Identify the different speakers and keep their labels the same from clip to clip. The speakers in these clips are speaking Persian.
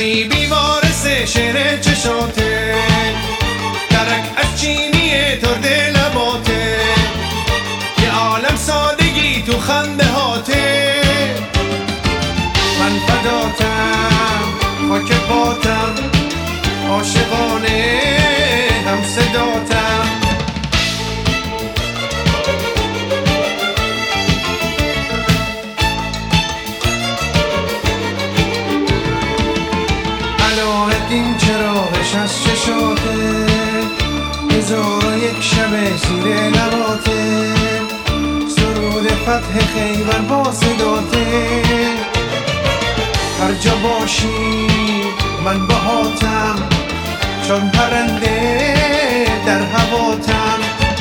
Speaker 1: غریبی وارث شعر چشاته، درک از چینی ترد لباته، یه عالم سادگی تو خنده هاته. من فداتم خاک پاتم، عاشقانه هم صداتم. علاءالدین چراغش از چشاته، 1001 شب زیر لباته، سرود فتح خیبر با صداته. هر جا باشی من باهاتم، چون پرنده در هواتم.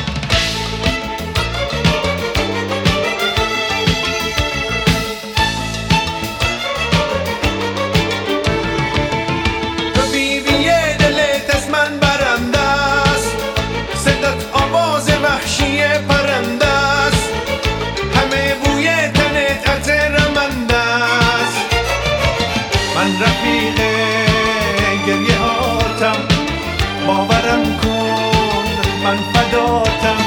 Speaker 1: تو بیبی دلت از من برنده است، صدات آواز وحشی پرنده است، همه بوی تنت عطر رمنده است. من رفیق گریه هاتم، باورم کن من فداتم.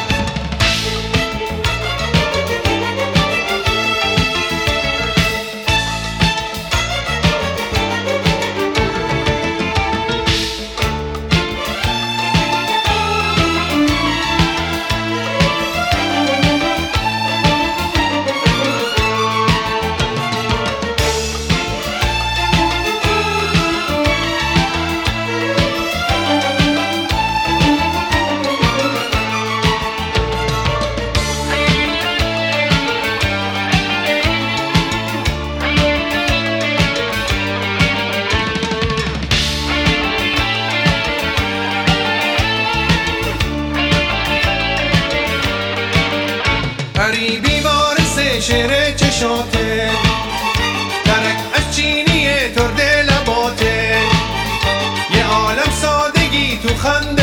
Speaker 1: غریبی وارث شعر چشاته، درک از چینی ترد لباته، یه عالم سادگی تو خنده